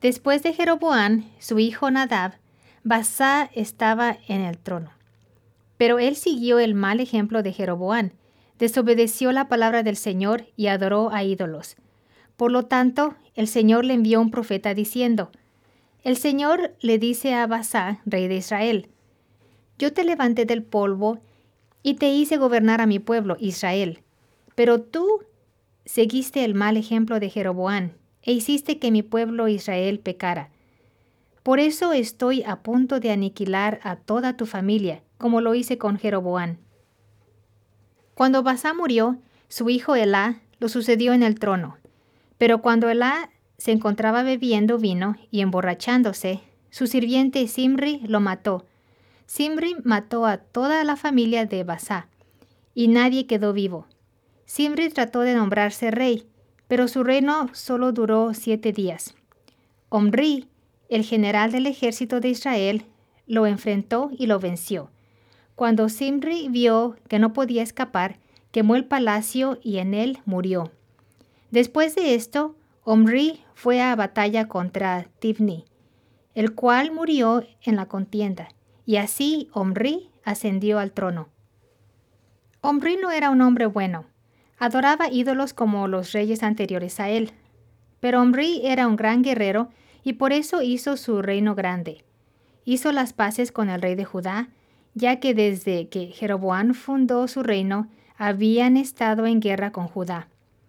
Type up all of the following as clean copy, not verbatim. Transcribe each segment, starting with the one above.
Después de Jeroboam, su hijo Nadab, Basá estaba en el trono. Pero él siguió el mal ejemplo de Jeroboam, desobedeció la palabra del Señor y adoró a ídolos. Por lo tanto, el Señor le envió un profeta diciendo: El Señor le dice a Basá, rey de Israel: Yo te levanté del polvo y te hice gobernar a mi pueblo, Israel. Pero tú seguiste el mal ejemplo de Jeroboam e hiciste que mi pueblo Israel pecara. Por eso estoy a punto de aniquilar a toda tu familia, como lo hice con Jeroboam. Cuando Basá murió, su hijo Elá lo sucedió en el trono. Pero cuando Elá se encontraba bebiendo vino y emborrachándose, su sirviente Zimri lo mató. Zimri mató a toda la familia de Basá, y nadie quedó vivo. Zimri trató de nombrarse rey, pero su reino solo duró 7 días. Omri, el general del ejército de Israel, lo enfrentó y lo venció. Cuando Zimri vio que no podía escapar, quemó el palacio y en él murió. Después de esto, Omri fue a batalla contra Tibni, el cual murió en la contienda, y así Omri ascendió al trono. Omri no era un hombre bueno. Adoraba ídolos como los reyes anteriores a él. Pero Omri era un gran guerrero y por eso hizo su reino grande. Hizo las paces con el rey de Judá, ya que desde que Jeroboam fundó su reino, habían estado en guerra con Judá.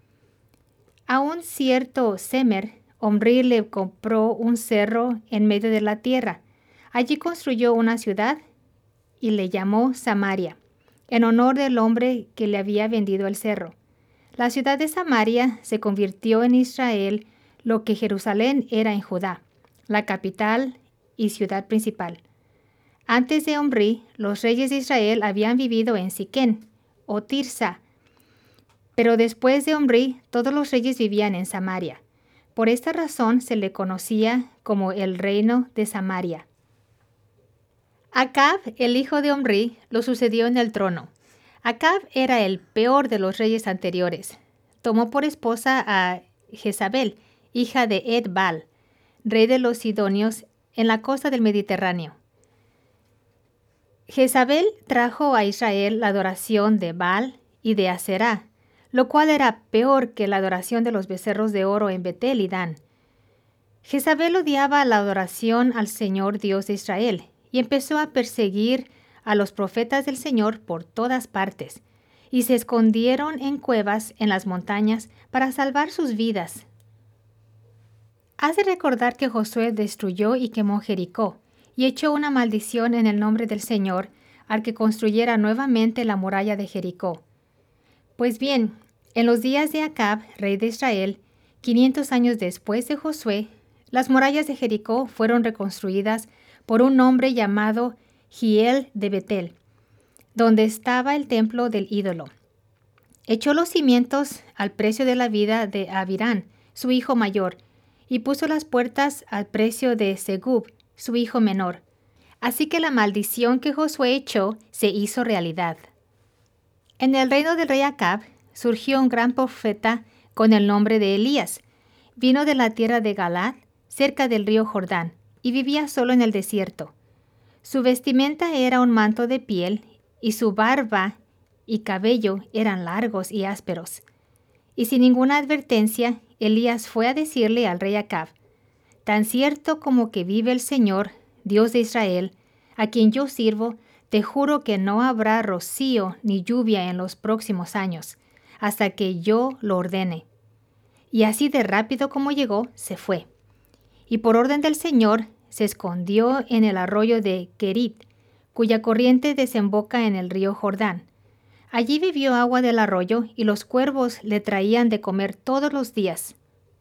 A un cierto Semer, Omri le compró un cerro en medio de la tierra. Allí construyó una ciudad y le llamó Samaria, en honor del hombre que le había vendido el cerro. La ciudad de Samaria se convirtió en Israel, lo que Jerusalén era en Judá, la capital y ciudad principal. Antes de Omri, los reyes de Israel habían vivido en Siquén o Tirsa, pero después de Omri, todos los reyes vivían en Samaria. Por esta razón se le conocía como el reino de Samaria. Acab, el hijo de Omri, lo sucedió en el trono. Acab era el peor de los reyes anteriores. Tomó por esposa a Jezabel, hija de Ed-Baal, rey de los Sidonios, en la costa del Mediterráneo. Jezabel trajo a Israel la adoración de Baal y de Aserá, lo cual era peor que la adoración de los becerros de oro en Betel y Dan. Jezabel odiaba la adoración al Señor Dios de Israel y empezó a perseguir a los profetas del Señor por todas partes, y se escondieron en cuevas en las montañas para salvar sus vidas. Has de recordar que Josué destruyó y quemó Jericó, y echó una maldición en el nombre del Señor al que construyera nuevamente la muralla de Jericó. Pues bien, en los días de Acab, rey de Israel, 500 años después de Josué, las murallas de Jericó fueron reconstruidas por un hombre llamado Hiel de Betel, donde estaba el templo del ídolo. Echó los cimientos al precio de la vida de Abirán, su hijo mayor, y puso las puertas al precio de Segub, su hijo menor. Así que la maldición que Josué echó se hizo realidad. En el reino del rey Acab surgió un gran profeta con el nombre de Elías. Vino de la tierra de Galaad, cerca del río Jordán, y vivía solo en el desierto. Su vestimenta era un manto de piel, y su barba y cabello eran largos y ásperos. Y sin ninguna advertencia, Elías fue a decirle al rey Acab: Tan cierto como que vive el Señor, Dios de Israel, a quien yo sirvo, te juro que no habrá rocío ni lluvia en los próximos años, hasta que yo lo ordene. Y así de rápido como llegó, se fue. Y por orden del Señor, se escondió en el arroyo de Kerit, cuya corriente desemboca en el río Jordán. Allí bebió agua del arroyo y los cuervos le traían de comer todos los días.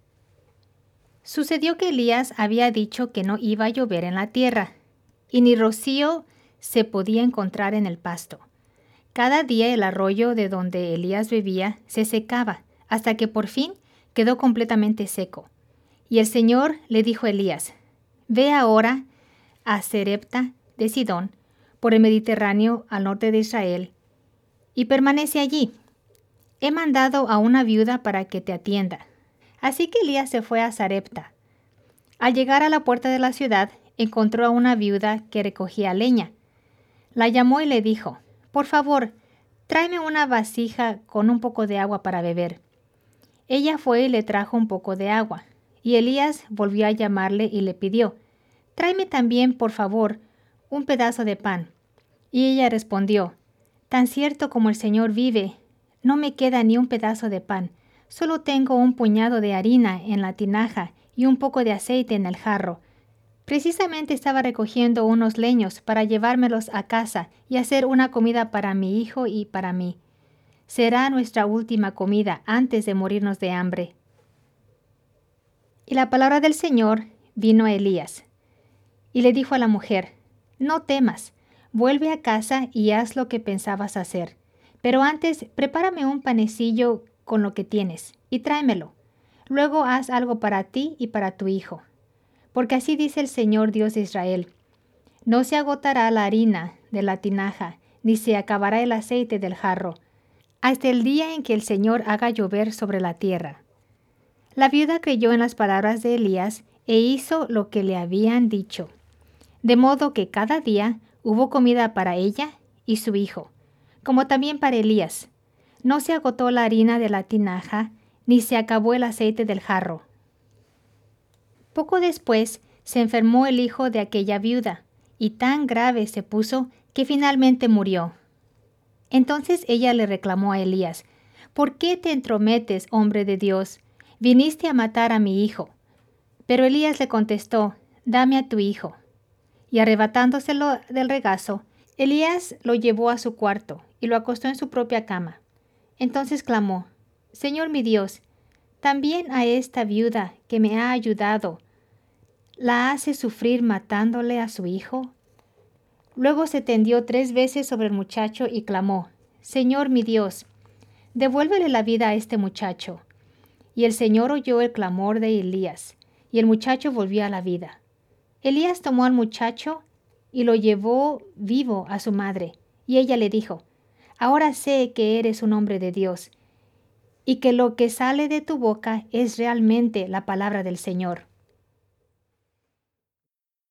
Sucedió que Elías había dicho que no iba a llover en la tierra, y ni rocío se podía encontrar en el pasto. Cada día el arroyo de donde Elías bebía se secaba, hasta que por fin quedó completamente seco. Y el Señor le dijo a Elías: Ve ahora a Sarepta de Sidón, por el Mediterráneo al norte de Israel, y permanece allí. He mandado a una viuda para que te atienda. Así que Elías se fue a Sarepta. Al llegar a la puerta de la ciudad, encontró a una viuda que recogía leña. La llamó y le dijo, «Por favor, tráeme una vasija con un poco de agua para beber». Ella fue y le trajo un poco de agua, y Elías volvió a llamarle y le pidió, «Tráeme también, por favor, un pedazo de pan». Y ella respondió, «Tan cierto como el Señor vive, no me queda ni un pedazo de pan, solo tengo un puñado de harina en la tinaja y un poco de aceite en el jarro». Precisamente estaba recogiendo unos leños para llevármelos a casa y hacer una comida para mi hijo y para mí. Será nuestra última comida antes de morirnos de hambre. Y la palabra del Señor vino a Elías, y le dijo a la mujer, «No temas, vuelve a casa y haz lo que pensabas hacer. Pero antes, prepárame un panecillo con lo que tienes, y tráemelo. Luego haz algo para ti y para tu hijo. Porque así dice el Señor Dios de Israel, no se agotará la harina de la tinaja, ni se acabará el aceite del jarro, hasta el día en que el Señor haga llover sobre la tierra». La viuda creyó en las palabras de Elías e hizo lo que le habían dicho. De modo que cada día hubo comida para ella y su hijo, como también para Elías. No se agotó la harina de la tinaja, ni se acabó el aceite del jarro. Poco después se enfermó el hijo de aquella viuda, y tan grave se puso que finalmente murió. Entonces ella le reclamó a Elías, «¿Por qué te entrometes, hombre de Dios? Viniste a matar a mi hijo». Pero Elías le contestó, «Dame a tu hijo». Y arrebatándoselo del regazo, Elías lo llevó a su cuarto y lo acostó en su propia cama. Entonces clamó, «Señor mi Dios, también a esta viuda que me ha ayudado, ¿la hace sufrir matándole a su hijo?». Luego se tendió 3 veces sobre el muchacho y clamó, «Señor mi Dios, devuélvele la vida a este muchacho». Y el Señor oyó el clamor de Elías, y el muchacho volvió a la vida. Elías tomó al muchacho y lo llevó vivo a su madre, y ella le dijo, «Ahora sé que eres un hombre de Dios, y que lo que sale de tu boca es realmente la palabra del Señor».